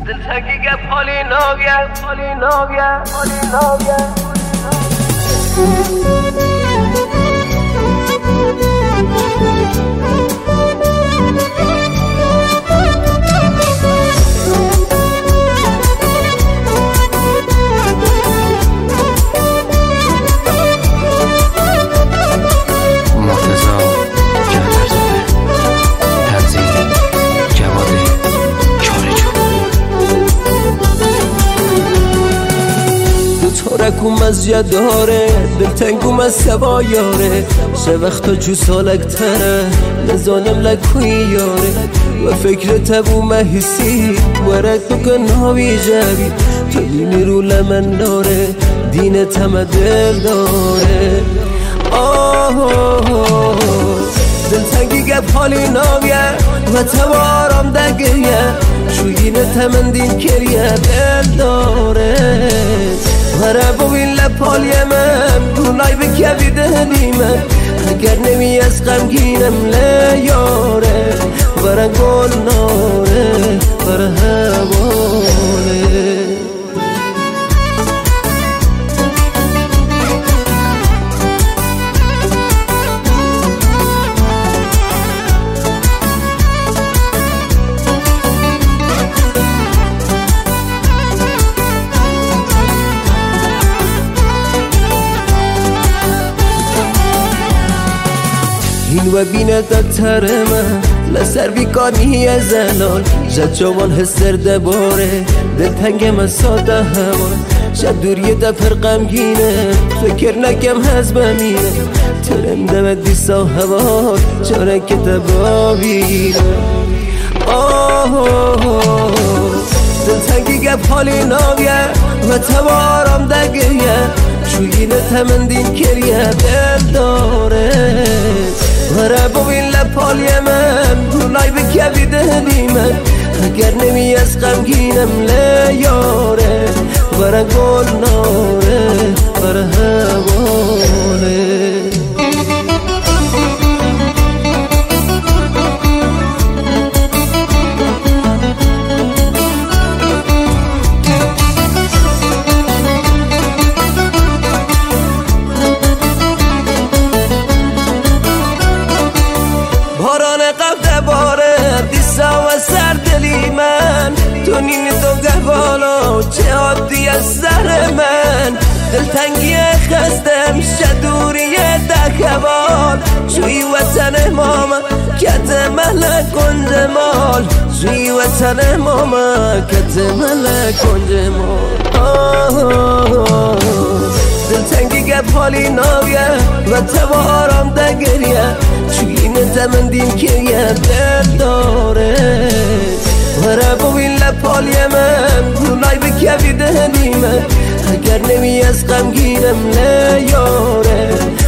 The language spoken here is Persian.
دلتنگی گپ حالی ناگه رکوم از جداره دلتنگوم از سبایاره سه وقتا جو سالک تره نزانم لکوی یاره و فکر تبو حسی ورک بکن هاوی جوی تو دینی رو لمن داره دین تم دل داره دلتنگی گپ حالی ناگه و توارم دگریه شویین تمن دین کریه دل داره هره بوین لپالی من دونای بکوی دهنی من اگر نمی از غمگینم لیاره برا گل ناره برا هواله این و بینه دکتر من لسر بیکانی از الان جد جوان هستر دباره دلتنگم از ساده همان شد دوری دفر غمگینه فکر نکم هز بمینه ترم دمت دیسا هوا چاره که تبابینه دلتنگی گپ حالی ناگه و توارم دگیه شویینه تمندین کریه دل داره هره بوین لپالی من دونای بکوی دهنی من اگر نمی از غمگینم لیاره برا گل ناره برا هواله دونین تو گوالا چه عادی از سر من دلتنگی خستم شدوری دکوال شوی وطن ماما کت ملک کنجمال شوی وطن ماما کت ملک کنجمال دلتنگی گپ حالی ناگه و توارم دگریه شوی نتمن دین کریه دل داره هره بوین لپالی من دونای بکوی دهنی من اگر نمی از غمگینم لیاره